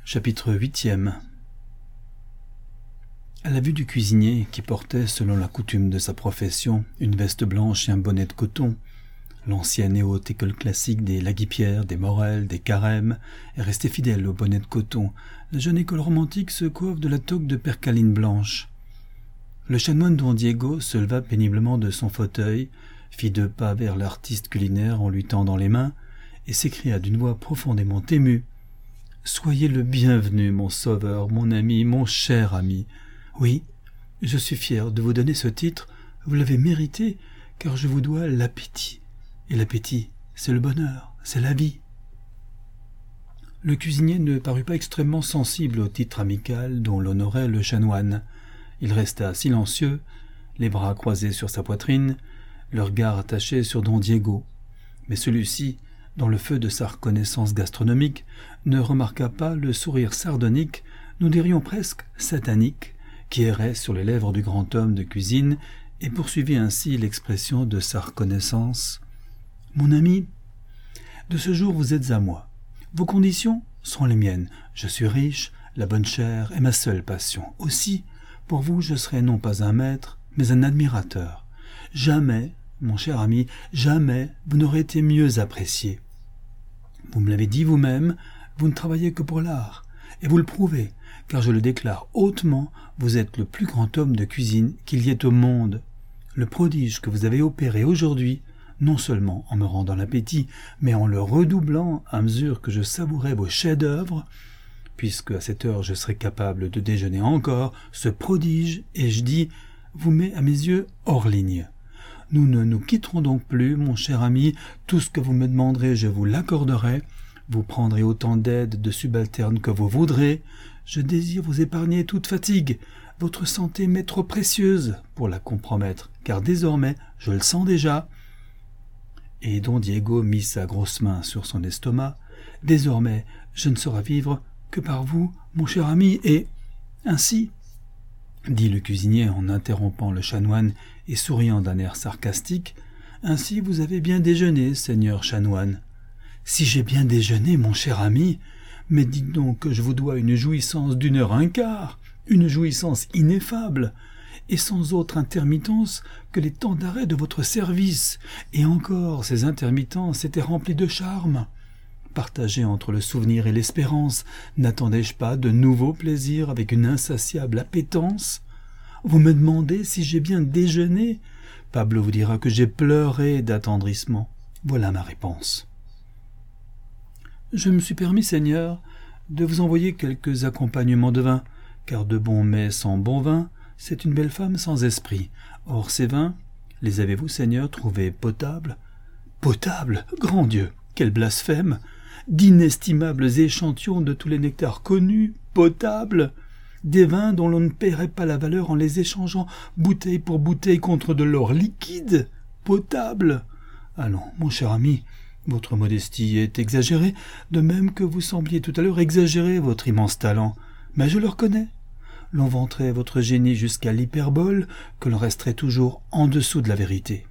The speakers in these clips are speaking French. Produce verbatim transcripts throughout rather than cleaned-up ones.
Chapitre huitième. À la vue du cuisinier, qui portait, selon la coutume de sa profession, une veste blanche et un bonnet de coton, l'ancienne et haute école classique des Laguipierre, des Morel, des Carême, est restée fidèle au bonnet de coton. La jeune école romantique se coiffe de la toque de percaline blanche. Le chanoine Don Diego se leva péniblement de son fauteuil, fit deux pas vers l'artiste culinaire en lui tendant les mains, et s'écria d'une voix profondément émue: « Soyez le bienvenu, mon sauveur, mon ami, mon cher ami. Oui, je suis fier de vous donner ce titre, vous l'avez mérité, car je vous dois l'appétit. Et l'appétit, c'est le bonheur, c'est la vie. » Le cuisinier ne parut pas extrêmement sensible au titre amical dont l'honorait le chanoine. Il resta silencieux, les bras croisés sur sa poitrine, le regard attaché sur Don Diego. Mais celui-ci, dans le feu de sa reconnaissance gastronomique, ne remarqua pas le sourire sardonique, nous dirions presque satanique, qui errait sur les lèvres du grand homme de cuisine et poursuivit ainsi l'expression de sa reconnaissance. « Mon ami, de ce jour vous êtes à moi. Vos conditions seront les miennes. Je suis riche, la bonne chère est ma seule passion. Aussi, pour vous, je serai non pas un maître, mais un admirateur. Jamais, mon cher ami, jamais vous n'aurez été mieux apprécié. Vous me l'avez dit vous-même, vous ne travaillez que pour l'art, et vous le prouvez, car je le déclare hautement, vous êtes le plus grand homme de cuisine qu'il y ait au monde. Le prodige que vous avez opéré aujourd'hui, non seulement en me rendant l'appétit, mais en le redoublant à mesure que je savourais vos chefs-d'œuvre, puisque à cette heure je serai capable de déjeuner encore, ce prodige, et je dis, vous met à mes yeux hors ligne. Nous ne nous quitterons donc plus, mon cher ami, tout ce que vous me demanderez, je vous l'accorderai, vous prendrez autant d'aide de subalterne que vous voudrez, je désire vous épargner toute fatigue, votre santé m'est trop précieuse pour la compromettre, car désormais, je le sens déjà. » Et Don Diego mit sa grosse main sur son estomac. « Désormais, je ne saurais vivre que par vous, mon cher ami, et ainsi, dit le cuisinier en interrompant le chanoine et souriant d'un air sarcastique, ainsi vous avez bien déjeuné, seigneur chanoine. Si j'ai bien déjeuné, mon cher ami, mais dites donc que je vous dois une jouissance d'une heure un quart, une jouissance ineffable, et sans autre intermittence que les temps d'arrêt de votre service, et encore ces intermittences étaient remplies de charme. Partagé entre le souvenir et l'espérance, n'attendais-je pas de nouveaux plaisirs avec une insatiable appétence? Vous me demandez si j'ai bien déjeuné? Pablo vous dira que j'ai pleuré d'attendrissement. Voilà ma réponse. Je me suis permis, Seigneur, de vous envoyer quelques accompagnements de vin, car de bons mets sans bon vin, c'est une belle femme sans esprit. Or ces vins, les avez-vous, Seigneur, trouvés potables? Potables? Grand Dieu, quel blasphème! D'inestimables échantillons de tous les nectars connus, potables, des vins dont l'on ne paierait pas la valeur en les échangeant bouteille pour bouteille contre de l'or liquide, potable. Allons, mon cher ami, votre modestie est exagérée, de même que vous sembliez tout à l'heure exagérer votre immense talent, mais je le reconnais. L'on vanterait votre génie jusqu'à l'hyperbole, que l'on resterait toujours en dessous de la vérité.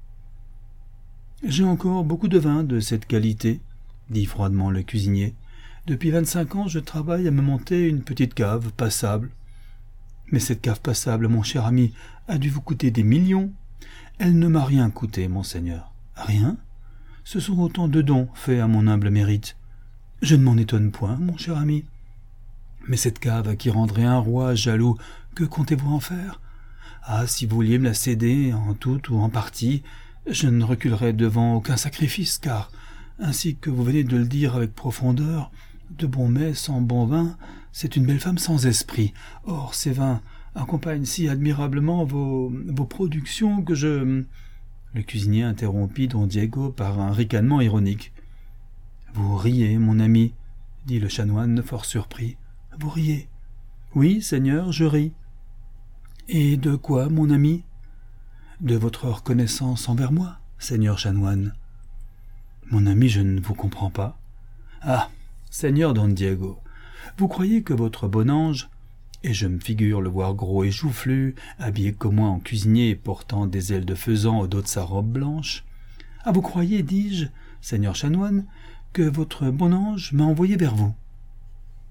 J'ai encore beaucoup de vin de cette qualité, dit froidement le cuisinier. Depuis vingt-cinq ans, je travaille à me monter une petite cave passable. Mais cette cave passable, mon cher ami, a dû vous coûter des millions. Elle ne m'a rien coûté, monseigneur. Rien? Ce sont autant de dons faits à mon humble mérite. Je ne m'en étonne point, mon cher ami. Mais cette cave qui rendrait un roi jaloux, que comptez-vous en faire? Ah, si vous vouliez me la céder, en tout ou en partie, je ne reculerai devant aucun sacrifice, car, ainsi que vous venez de le dire avec profondeur, de bons mets sans bon vin, c'est une belle femme sans esprit. Or, ces vins accompagnent si admirablement vos, vos productions que je... » Le cuisinier interrompit Don Diego par un ricanement ironique. « Vous riez, mon ami, » dit le chanoine fort surpris. « Vous riez. »« Oui, seigneur, je ris. »« Et de quoi, mon ami ?»« De votre reconnaissance envers moi, seigneur chanoine. »« Mon ami, je ne vous comprends pas. »« Ah, seigneur Don Diego, vous croyez que votre bon ange, et je me figure le voir gros et joufflu, habillé comme moi en cuisinier et portant des ailes de faisan au dos de sa robe blanche, ah, vous croyez, dis-je, seigneur chanoine, que votre bon ange m'a envoyé vers vous?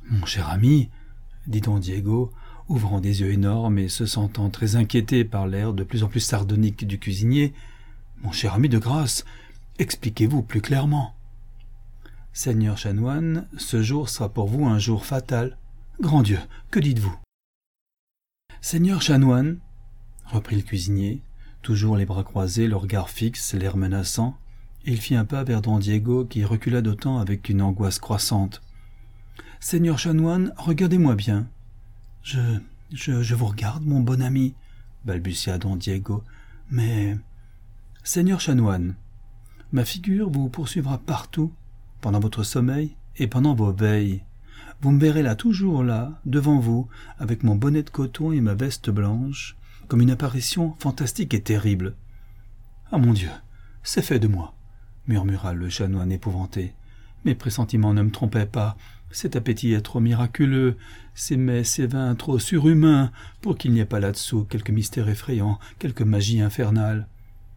Mon cher ami, dit don Diego, ouvrant des yeux énormes et se sentant très inquiété par l'air de plus en plus sardonique du cuisinier, mon cher ami, de grâce, expliquez-vous plus clairement. Seigneur chanoine, ce jour sera pour vous un jour fatal. Grand Dieu, que dites-vous? Seigneur chanoine, reprit le cuisinier, toujours les bras croisés, le regard fixe, l'air menaçant, et il fit un pas vers don Diego qui recula d'autant avec une angoisse croissante. Seigneur chanoine, regardez-moi bien. Je, je, je vous regarde, mon bon ami, balbutia don Diego, mais... Seigneur chanoine, ma figure vous poursuivra partout, pendant votre sommeil et pendant vos veilles. Vous me verrez là, toujours là, devant vous, avec mon bonnet de coton et ma veste blanche, comme une apparition fantastique et terrible. « Ah mon Dieu, c'est fait de moi !» murmura le chanoine épouvanté. « Mes pressentiments ne me trompaient pas. Cet appétit est trop miraculeux, ces mets, ces vins trop surhumains, pour qu'il n'y ait pas là-dessous quelque mystère effrayant, quelque magie infernale. »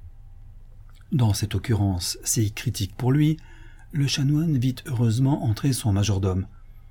Dans cette occurrence si critique pour lui, le chanoine vit heureusement entrer son majordome.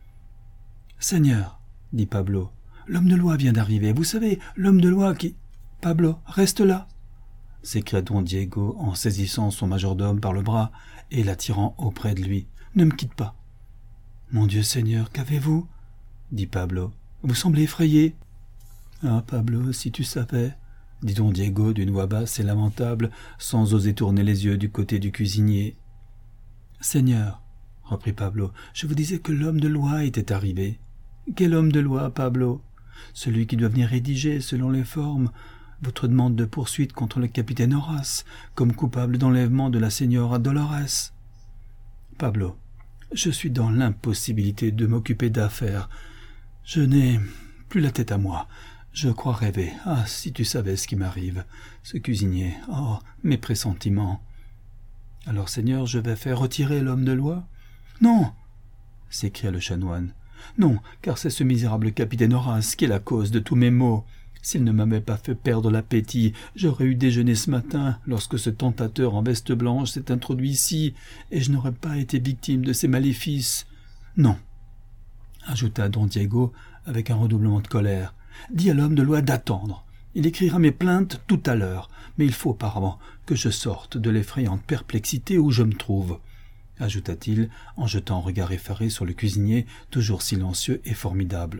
« Seigneur, dit Pablo, l'homme de loi vient d'arriver, vous savez, l'homme de loi qui... »« Pablo, reste là !» s'écria don Diego en saisissant son majordome par le bras et l'attirant auprès de lui. « Ne me quitte pas !»« Mon Dieu Seigneur, qu'avez-vous » dit Pablo. « Vous semblez effrayé. »« Ah, Pablo, si tu savais !» dit don Diego d'une voix basse et lamentable, sans oser tourner les yeux du côté du cuisinier. « Seigneur, reprit Pablo, je vous disais que l'homme de loi était arrivé. »« Quel homme de loi, Pablo ? Celui qui doit venir rédiger, selon les formes, votre demande de poursuite contre le capitaine Horace, comme coupable d'enlèvement de la señora Dolores. »« Pablo, je suis dans l'impossibilité de m'occuper d'affaires. Je n'ai plus la tête à moi. Je crois rêver. Ah, si tu savais ce qui m'arrive. Ce cuisinier. Oh, mes pressentiments. Alors, Seigneur, je vais faire retirer l'homme de loi ? Non, s'écria le chanoine. Non, car c'est ce misérable capitaine Horace qui est la cause de tous mes maux. S'il ne m'avait pas fait perdre l'appétit, j'aurais eu déjeuné ce matin, lorsque ce tentateur en veste blanche s'est introduit ici, et je n'aurais pas été victime de ses maléfices. Non, ajouta don Diego avec un redoublement de colère. Dis à l'homme de loi d'attendre. Il écrira mes plaintes tout à l'heure, mais il faut auparavant que je sorte de l'effrayante perplexité où je me trouve, ajouta-t-il en jetant un regard effaré sur le cuisinier, toujours silencieux et formidable.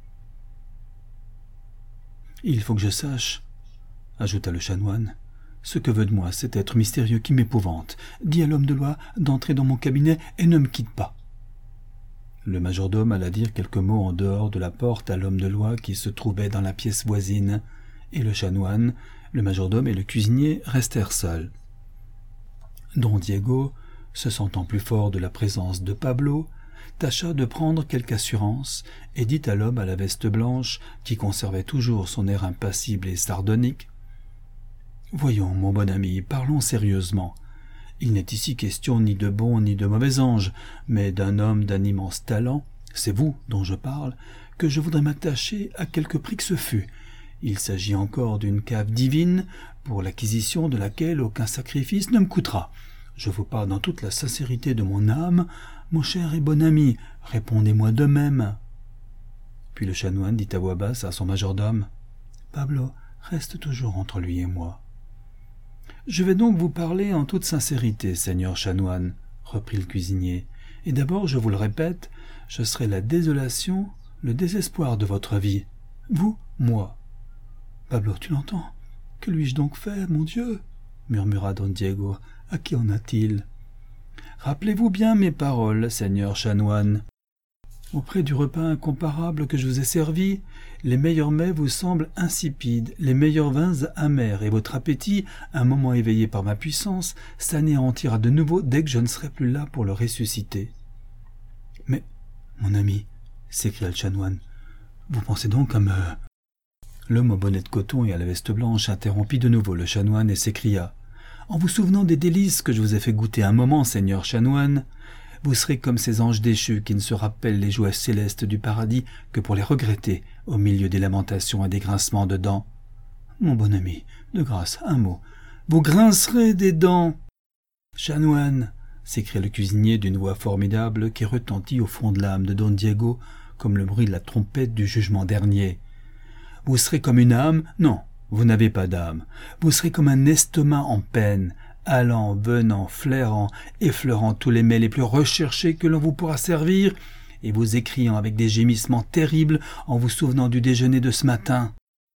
Il faut que je sache, ajouta le chanoine, ce que veut de moi cet être mystérieux qui m'épouvante. Dis à l'homme de loi d'entrer dans mon cabinet et ne me quitte pas. Le majordome alla dire quelques mots en dehors de la porte à l'homme de loi qui se trouvait dans la pièce voisine, et le chanoine, le majordome et le cuisinier restèrent seuls. Don Diego, se sentant plus fort de la présence de Pablo, tâcha de prendre quelque assurance et dit à l'homme à la veste blanche, qui conservait toujours son air impassible et sardonique, « Voyons, mon bon ami, parlons sérieusement. Il n'est ici question ni de bon ni de mauvais ange, mais d'un homme d'un immense talent, c'est vous dont je parle, que je voudrais m'attacher à quelque prix que ce fût. Il s'agit encore d'une cave divine, pour l'acquisition de laquelle aucun sacrifice ne me coûtera. Je vous parle dans toute la sincérité de mon âme, mon cher et bon ami, répondez-moi de même. » Puis le chanoine dit à voix basse à son majordome, « Pablo reste toujours entre lui et moi. »« Je vais donc vous parler en toute sincérité, seigneur chanoine, » reprit le cuisinier, « et d'abord, je vous le répète, je serai la désolation, le désespoir de votre vie. Vous, moi. »« Pablo, tu l'entends? Que lui-je donc fait, mon Dieu ?» murmura don Diego. « À qui en a-t-il ?»« Rappelez-vous bien mes paroles, seigneur chanoine. Auprès du repas incomparable que je vous ai servi, les meilleurs mets vous semblent insipides, les meilleurs vins amers, et votre appétit, un moment éveillé par ma puissance, s'anéantira de nouveau dès que je ne serai plus là pour le ressusciter. »« Mais, mon ami, s'écria le chanoine, vous pensez donc à me... » L'homme au bonnet de coton et à la veste blanche interrompit de nouveau le chanoine et s'écria, « En vous souvenant des délices que je vous ai fait goûter un moment, seigneur chanoine, vous serez comme ces anges déchus qui ne se rappellent les joies célestes du paradis que pour les regretter au milieu des lamentations et des grincements de dents. Mon bon ami, de grâce, un mot. Vous grincerez des dents. »« Chanoine, s'écria le cuisinier d'une voix formidable qui retentit au fond de l'âme de don Diego comme le bruit de la trompette du jugement dernier. Vous serez comme une âme, non, vous n'avez pas d'âme. Vous serez comme un estomac en peine, allant, venant, flairant, effleurant tous les mets les plus recherchés que l'on vous pourra servir, et vous écriant avec des gémissements terribles en vous souvenant du déjeuner de ce matin.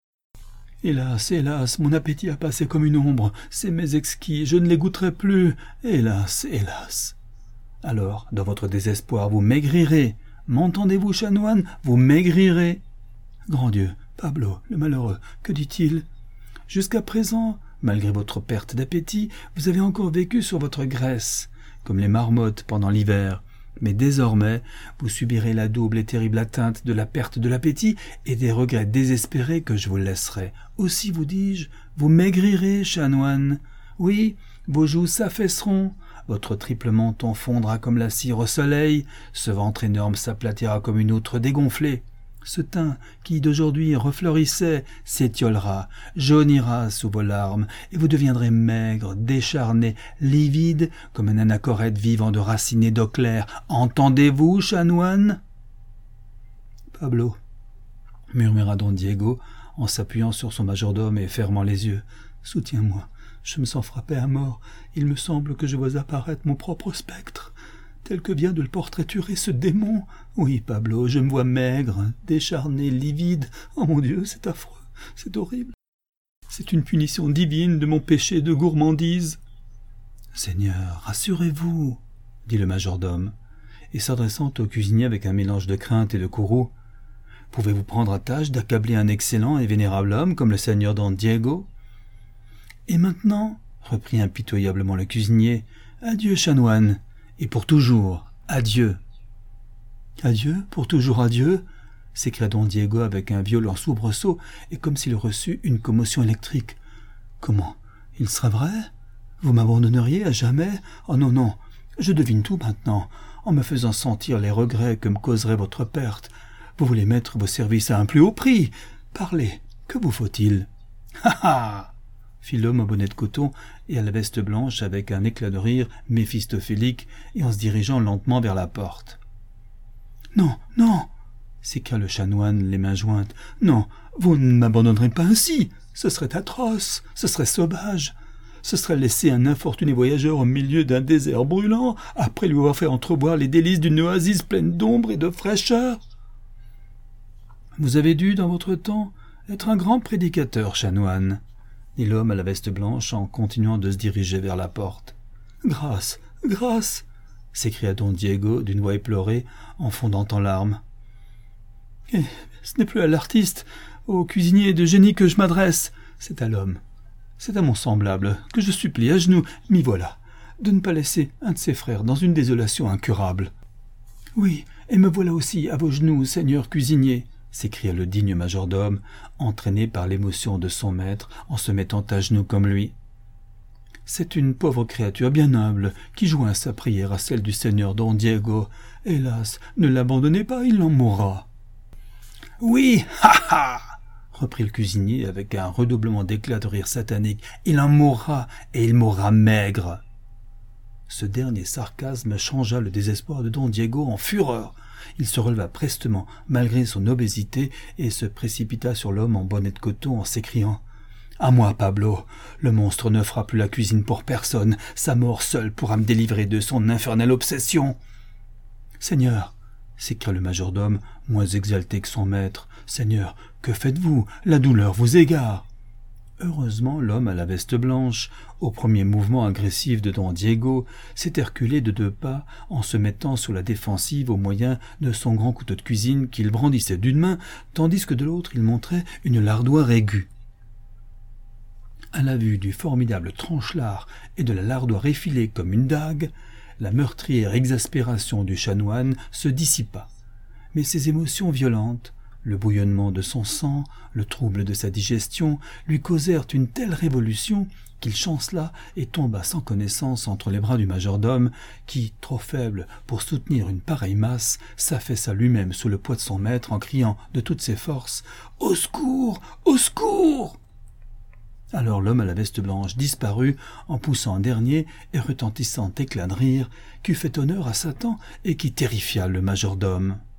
Hélas, hélas, mon appétit a passé comme une ombre, ces mets exquis, je ne les goûterai plus, hélas, hélas. Alors, dans votre désespoir, vous maigrirez, m'entendez-vous, chanoine, vous maigrirez. Grand Dieu, Pablo, le malheureux, que dit-il? Jusqu'à présent, malgré votre perte d'appétit, vous avez encore vécu sur votre graisse, comme les marmottes pendant l'hiver. Mais désormais, vous subirez la double et terrible atteinte de la perte de l'appétit et des regrets désespérés que je vous laisserai. Aussi, vous dis-je, vous maigrirez, chanoine. Oui, vos joues s'affaisseront, votre triple menton fondra comme la cire au soleil, ce ventre énorme s'aplatira comme une outre dégonflée. Ce teint, qui d'aujourd'hui refleurissait, s'étiolera, jaunira sous vos larmes, et vous deviendrez maigre, décharné, livide, comme un anachorète vivant de racines et d'eau claire. Entendez-vous, chanoine? Pablo, murmura don Diego, en s'appuyant sur son majordome et fermant les yeux. Soutiens-moi, je me sens frappé à mort. Il me semble que je vois apparaître mon propre spectre, tel que vient de le portraiturer ce démon. Oui, Pablo, je me vois maigre, décharné, livide. Oh mon Dieu, c'est affreux, c'est horrible. C'est une punition divine de mon péché de gourmandise. Seigneur, rassurez-vous, dit le majordome, et s'adressant au cuisinier avec un mélange de crainte et de courroux. Pouvez-vous prendre à tâche d'accabler un excellent et vénérable homme comme le seigneur don Diego? Et maintenant, reprit impitoyablement le cuisinier, adieu, chanoine. Et pour toujours, adieu. Adieu, pour toujours adieu, s'écria don Diego avec un violent soubresaut et comme s'il reçut une commotion électrique. Comment? Il serait vrai? Vous m'abandonneriez à jamais? Oh non, non, je devine tout maintenant, en me faisant sentir les regrets que me causerait votre perte. Vous voulez mettre vos services à un plus haut prix. Parlez, que vous faut-il? Ha ha! Fit l'homme au bonnet de coton et à la veste blanche avec un éclat de rire méphistophélique et en se dirigeant lentement vers la porte. « Non, non !» s'écria le chanoine, les mains jointes. « Non, vous ne m'abandonnerez pas ainsi. Ce serait atroce, ce serait sauvage. Ce serait laisser un infortuné voyageur au milieu d'un désert brûlant après lui avoir fait entrevoir les délices d'une oasis pleine d'ombre et de fraîcheur. Vous avez dû, dans votre temps, être un grand prédicateur, chanoine. » dit l'homme à la veste blanche en continuant de se diriger vers la porte. « Grâce, grâce !» s'écria don Diego d'une voix éplorée en fondant en larmes. « Et ce n'est plus à l'artiste, au cuisinier de génie que je m'adresse, c'est à l'homme. C'est à mon semblable que je supplie à genoux, m'y voilà, de ne pas laisser un de ses frères dans une désolation incurable. »« Oui, et me voilà aussi à vos genoux, seigneur cuisinier !» s'écria le digne majordome, entraîné par l'émotion de son maître en se mettant à genoux comme lui. C'est une pauvre créature bien humble qui joint sa prière à celle du seigneur don Diego. Hélas, ne l'abandonnez pas, il en mourra. « Oui, ha ha !» reprit le cuisinier avec un redoublement d'éclat de rire satanique. « Il en mourra, et il mourra maigre !» Ce dernier sarcasme changea le désespoir de don Diego en fureur. Il se releva prestement, malgré son obésité, et se précipita sur l'homme en bonnet de coton en s'écriant « À moi, Pablo, le monstre ne fera plus la cuisine pour personne, sa mort seule pourra me délivrer de son infernale obsession. »« Seigneur, » s'écria le majordome, moins exalté que son maître, « Seigneur, que faites-vous? La douleur vous égare. » Heureusement, l'homme à la veste blanche, au premier mouvement agressif de don Diego, s'était reculé de deux pas en se mettant sur la défensive au moyen de son grand couteau de cuisine qu'il brandissait d'une main, tandis que de l'autre il montrait une lardoire aiguë. À la vue du formidable tranche-lard et de la lardoire effilée comme une dague, la meurtrière exaspération du chanoine se dissipa. Mais ses émotions violentes, le bouillonnement de son sang, le trouble de sa digestion, lui causèrent une telle révolution qu'il chancela et tomba sans connaissance entre les bras du majordome, qui, trop faible pour soutenir une pareille masse, s'affaissa lui-même sous le poids de son maître en criant de toutes ses forces « Au secours! Au secours !» Alors l'homme à la veste blanche disparut en poussant un dernier et retentissant éclat de rire qui eût fait honneur à Satan et qui terrifia le majordome.